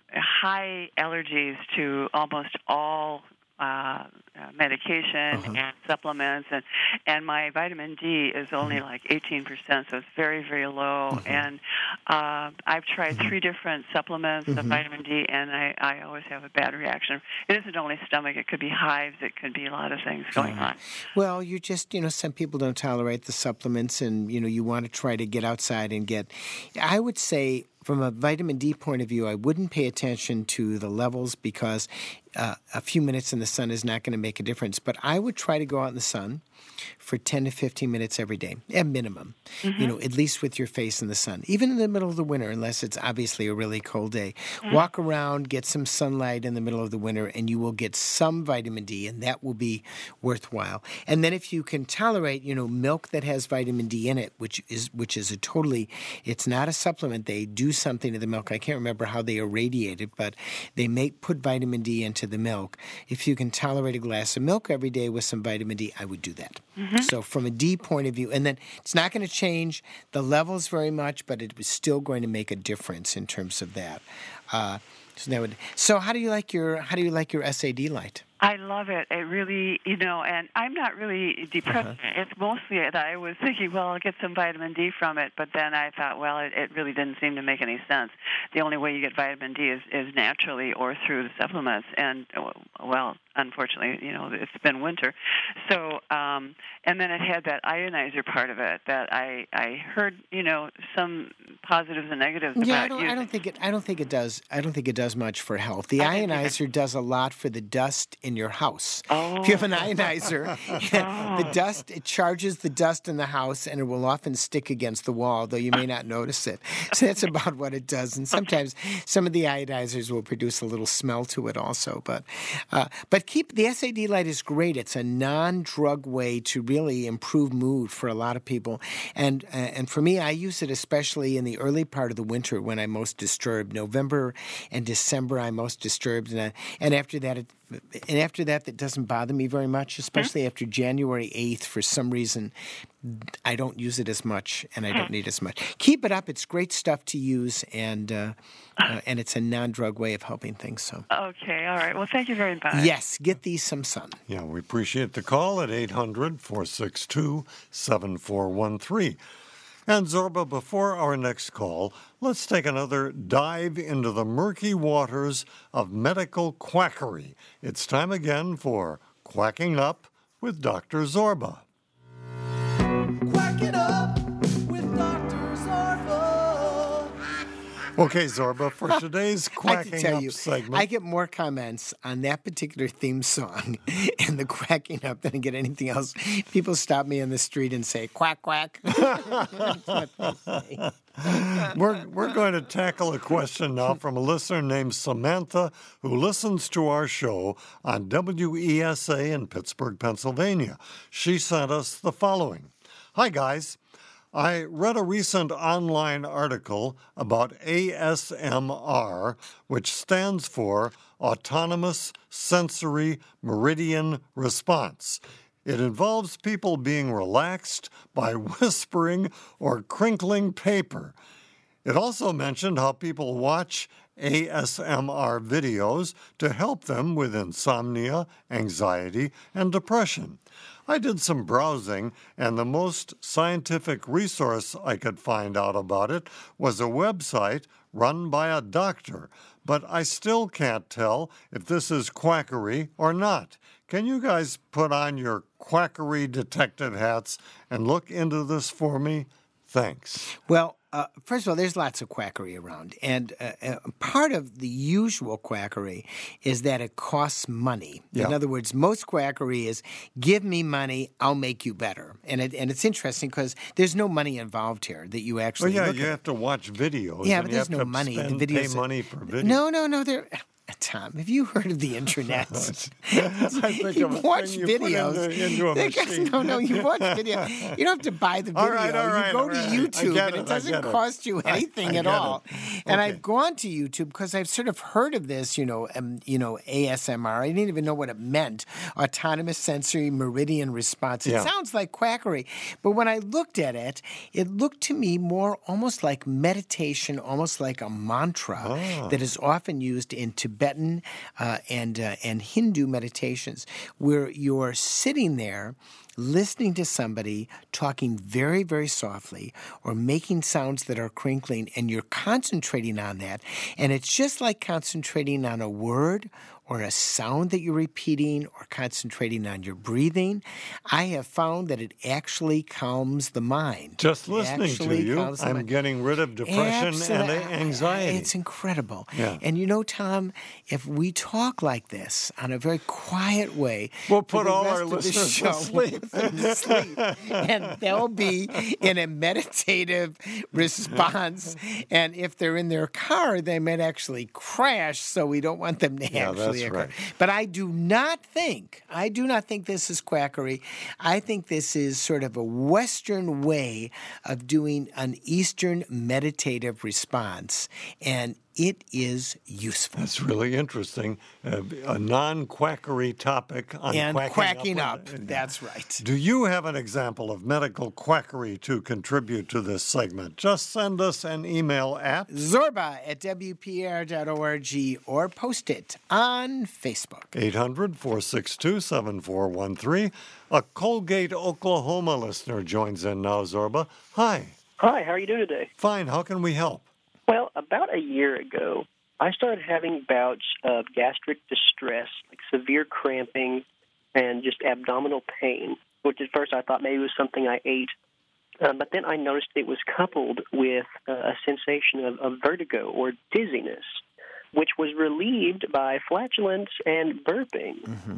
high allergies to almost all uh, uh, medication Uh-huh. and supplements, and and my vitamin D is only like eighteen percent, so it's very, very low. Uh-huh. And uh, I've tried three different supplements of vitamin D, and I, I always have a bad reaction. It isn't only stomach; it could be hives, it could be a lot of things going on. Well, you just, you know, some people don't tolerate the supplements and, you know, you want to try to get outside and get, I would say, from a vitamin D point of view, I wouldn't pay attention to the levels because uh, a few minutes in the sun is not going to make a difference. But I would try to go out in the sun for ten to fifteen minutes every day, at minimum, mm-hmm. you know, at least with your face in the sun, even in the middle of the winter, unless it's obviously a really cold day. Mm-hmm. Walk around, get some sunlight in the middle of the winter, and you will get some vitamin D, and that will be worthwhile. And then if you can tolerate, you know, milk that has vitamin D in it, which is which is a totally, it's not a supplement. They do something to the milk. I can't remember how they irradiate it, but they make put vitamin D into the milk. If you can tolerate a glass of milk every day with some vitamin D, I would do that. Mm-hmm. So from a D point of view, and then it's not going to change the levels very much, but it was still going to make a difference in terms of that. Uh, so that would. So how do you like your how do you like your S A D light? I love it. It really, you know, and I'm not really depressed. Uh-huh. It's mostly that I was thinking, well, I'll get some vitamin D from it, but then I thought, well, it, it really didn't seem to make any sense. The only way you get vitamin D is, is naturally or through the supplements, and, well, unfortunately, you know, it's been winter. So, um, and then it had that ionizer part of it that I, I heard, you know, some positives and negatives yeah, about I don't, using. I don't think it. I don't think it does. I don't think it does much for health. The I ionizer does a lot for the dust in your house. Oh. If you have an ionizer, oh. the dust, it charges the dust in the house, and it will often stick against the wall, though you may not notice it. So that's about what it does. And sometimes some of the ionizers will produce a little smell to it also. But uh, but keep the S A D light is great. It's a non-drug way to really improve mood for a lot of people. And uh, and for me, I use it especially in the early part of the winter when I'm most disturbed. November and December, I'm most disturbed. And, I, and after that, it, and after that, that doesn't bother me very much, especially mm-hmm. after January eighth. For some reason, I don't use it as much, and I don't need as much. Keep it up. It's great stuff to use, and uh, uh, and it's a non-drug way of helping things. So Okay, all right. Well, thank you very much. yes, get these some sun. Yeah, we appreciate the call at eight hundred, four six two, seven four one three. And Zorba, before our next call, let's take another dive into the murky waters of medical quackery. It's time again for Quacking Up with Doctor Zorba. Quack it up with Doctor Zorba. Okay, Zorba, for today's I have to Quacking tell Up you, segment. I get more comments on that particular theme song and the quacking up than I get anything else. People stop me on the street and say, quack, quack. That's what they say. We're, we're going to tackle a question now from a listener named Samantha who listens to our show on W E S A in Pittsburgh, Pennsylvania. She sent us the following. Hi, guys. I read a recent online article about A S M R, which stands for Autonomous Sensory Meridian Response. It involves people being relaxed by whispering or crinkling paper. It also mentioned how people watch A S M R videos to help them with insomnia, anxiety, and depression. I did some browsing, and the most scientific resource I could find out about it was a website run by a doctor, but I still can't tell if this is quackery or not. Can you guys put on your quackery detective hats and look into this for me? Thanks. Well, uh, first of all, there's lots of quackery around. And uh, uh, part of the usual quackery is that it costs money. Yeah. In other words, most quackery is give me money, I'll make you better. And it, and it's interesting because there's no money involved here that you actually Well, yeah, look you at. have to watch videos. Yeah, and but you there's have no to money. Spend, The videos pay are- money for videos. No, no, no. They're... Tom, have you heard of the internet? I think you of a watch thing you put videos. into- into a They got- machine. no, no, you watch video. You don't have to buy the video. All right, all right, you go all to right. I YouTube, get and it, it I doesn't get it. cost you I- anything I at get all. it. And Okay. I've gone to YouTube because I've sort of heard of this, you know, um, you know, A S M R. I didn't even know what it meant. Autonomous Sensory Meridian Response. It Yeah. sounds like quackery, but when I looked at it, it looked to me more almost like meditation, almost like a mantra Ah. that is often used in Tibetan uh, and uh, and Hindu meditations, where you're sitting there listening to somebody talking very, very softly or making sounds that are crinkling, and you're concentrating on that. And it's just like concentrating on a word or a sound that you're repeating or concentrating on your breathing. I have found that it actually calms the mind. Just It listening to actually you, calms the I'm mind. getting rid of depression Absolutely. and anxiety. It's incredible. Yeah. And you know, Tom, if we talk like this on a very quiet way, We'll for put the all rest our of the listeners show, to sleep. we'll put them to sleep. And they'll be in a meditative response. And if they're in their car, they might actually crash, so we don't want them to Yeah, actually that's occur. right. But I do not think, I do not think this is quackery. I think this is sort of a Western way of doing an Eastern meditative response. And it is useful. That's really interesting. Uh, a non-quackery topic on And quacking, quacking up. up. with- That's right. Do you have an example of medical quackery to contribute to this segment? Just send us an email at Zorba at W P R dot org or post it on Facebook. eight hundred, four six two, seven four one three. A Colgate, Oklahoma listener joins in now, Zorba. Hi. Hi, how are you doing today? Fine. How can we help? Well, about a year ago, I started having bouts of gastric distress, like severe cramping and just abdominal pain, which at first I thought maybe was something I ate. Uh, but then I noticed it was coupled with uh, a sensation of, of vertigo or dizziness, which was relieved by flatulence and burping. Mm-hmm.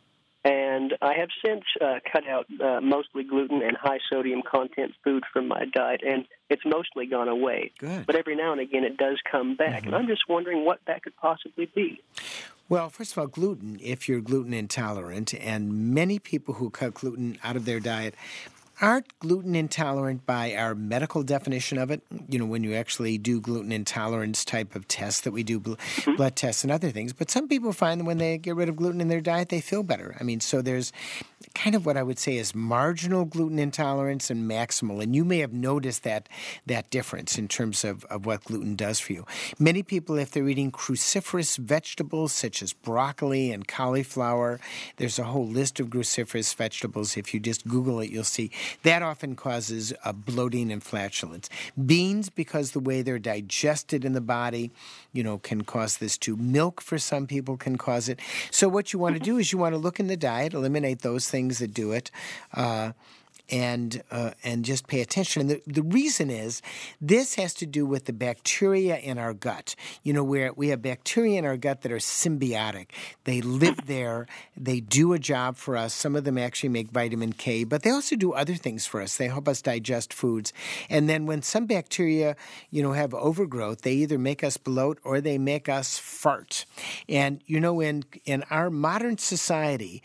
And I have since uh, cut out uh, mostly gluten and high sodium content food from my diet, and it's mostly gone away. Good. But every now and again it does come back, and I'm just wondering what that could possibly be. Well, first of all, gluten, if you're gluten intolerant, and many people who cut gluten out of their diet aren't gluten intolerant by our medical definition of it. You know, when you actually do gluten intolerance type of tests that we do, bl- Mm-hmm. blood tests and other things. But some people find that when they get rid of gluten in their diet, they feel better. I mean, so there's kind of what I would say is marginal gluten intolerance and maximal. And you may have noticed that that difference in terms of, of what gluten does for you. Many people, if they're eating cruciferous vegetables such as broccoli and cauliflower, there's a whole list of cruciferous vegetables. If you just Google it, you'll see that often causes uh, bloating and flatulence. Beans, because the way they're digested in the body, you know, can cause this too. Milk, for some people, can cause it. So what you want to do is you want to look in the diet, eliminate those things that do it, uh, and uh, and just pay attention. And the, the reason is this has to do with the bacteria in our gut. You know, where we have bacteria in our gut that are symbiotic. They live there. They do a job for us. Some of them actually make vitamin K, but they also do other things for us. They help us digest foods. And then when some bacteria, you know, have overgrowth, they either make us bloat or they make us fart. And, you know, in in our modern society,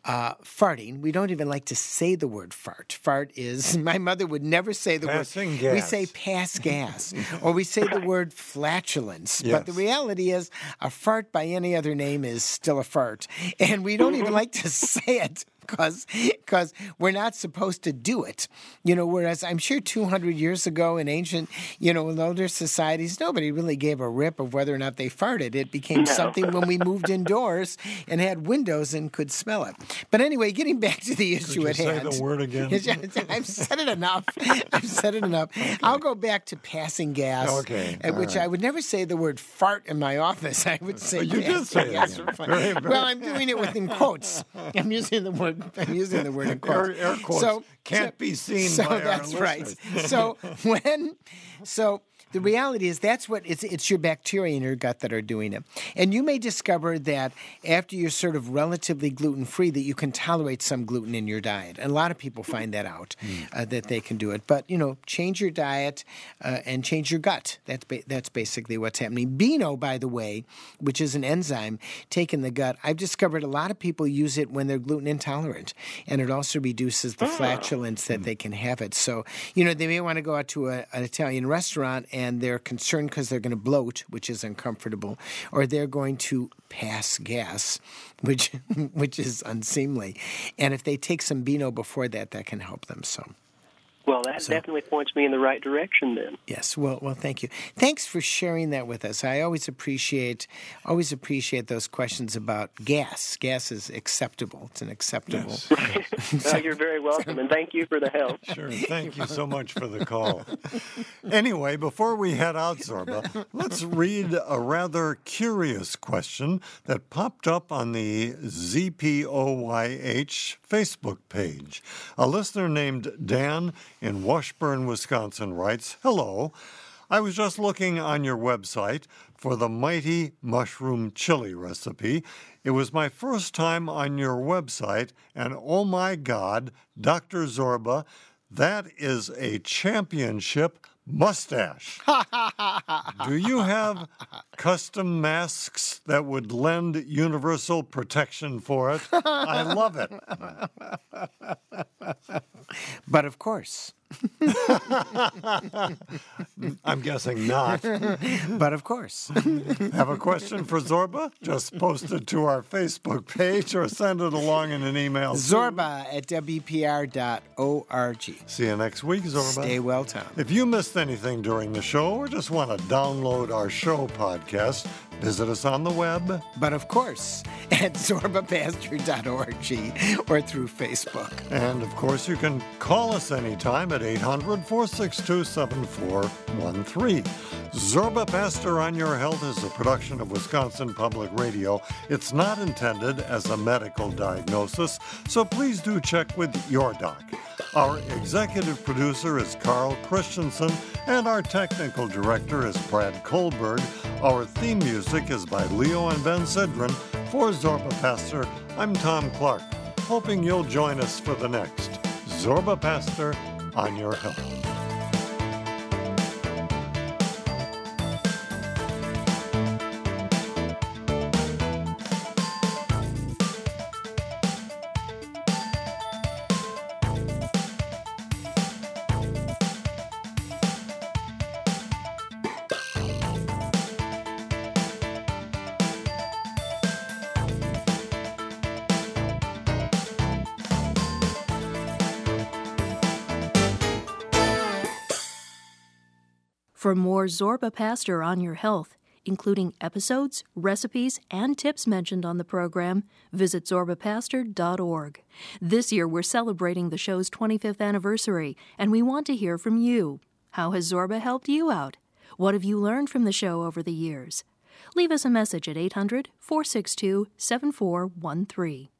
Uh, farting. We don't even like to say the word fart. Fart is, my mother would never say the Passing word. gas. We say pass gas. Or we say the word flatulence. Yes. But the reality is a fart by any other name is still a fart. And we don't even like to say it. Because because we're not supposed to do it, you know. Whereas I'm sure two hundred years ago in ancient, you know, in older societies, nobody really gave a rip of whether or not they farted. It became No. something when we moved indoors and had windows and could smell it. But anyway, getting back to the issue you at say hand. the word again? I've said it enough. I've said it enough. I'll go back to passing gas. Okay, At all which right. I would never say the word fart in my office. I would say You did passing say it gas. again. for fun. Very, very- Well, I'm doing it within quotes. I'm using the word. I'm using the word in quotes. Air, air quotes So can't so- be seen So by that's our right. listeners. So when, so the reality is that's what it's. It's your bacteria in your gut that are doing it, and you may discover that after you're sort of relatively gluten free that you can tolerate some gluten in your diet. And a lot of people find that out uh, that they can do it. But you know, change your diet uh, and change your gut. That's ba- that's basically what's happening. Beano, by the way, which is an enzyme taken in the gut, I've discovered a lot of people use it when they're gluten intolerant, and it also reduces the flatulence that they can have it. So you know, they may want to go out to a, an Italian restaurant and and they're concerned because they're going to bloat, which is uncomfortable, or they're going to pass gas, which which is unseemly. And if they take some Beano before that, that can help them. So. Well, that So- definitely points me in the right direction then. Yes, well, well, thank you. Thanks for sharing that with us. I always appreciate, always appreciate those questions about gas. Gas is acceptable. It's an acceptable. Yes. Well, you're very welcome, and thank you for the help. Sure. Thank you so much for the call. Anyway, before we head out, Zorba, let's read a rather curious question that popped up on the Z P O Y H Facebook page. A listener named Dan in Washburn, Wisconsin writes, "Hello. I was just looking on your website for the mighty mushroom chili recipe. It was my first time on your website, and oh my God, Doctor Zorba, that is a championship mustache. Do you have custom masks that would lend universal protection for it? I love it." But of course. I'm guessing not. But of course. Have a question for Zorba? Just post it to our Facebook page or send it along in an email. Zorba at W P R dot org. See you next week, Zorba. Stay well, Tom. If you missed anything during the show or just want to download our show podcast, visit us on the web. But of course, at zorba pastor dot org or through Facebook. And of course, you can call us anytime at eight hundred, four six two, seven four one three. Zorba Pastor on Your Health is a production of Wisconsin Public Radio. It's not intended as a medical diagnosis, so please do check with your doc. Our executive producer is Carl Christensen, and our technical director is Brad Kohlberg. Our theme music is by Leo and Ben Sidran. For Zorba Pastor, I'm Tom Clark, hoping you'll join us for the next Zorba Pastor on Your Health. For more Zorba Pastor on Your Health, including episodes, recipes, and tips mentioned on the program, visit zorba pastor dot org. This year we're celebrating the show's twenty-fifth anniversary, and we want to hear from you. How has Zorba helped you out? What have you learned from the show over the years? Leave us a message at eight hundred, four six two, seven four one three.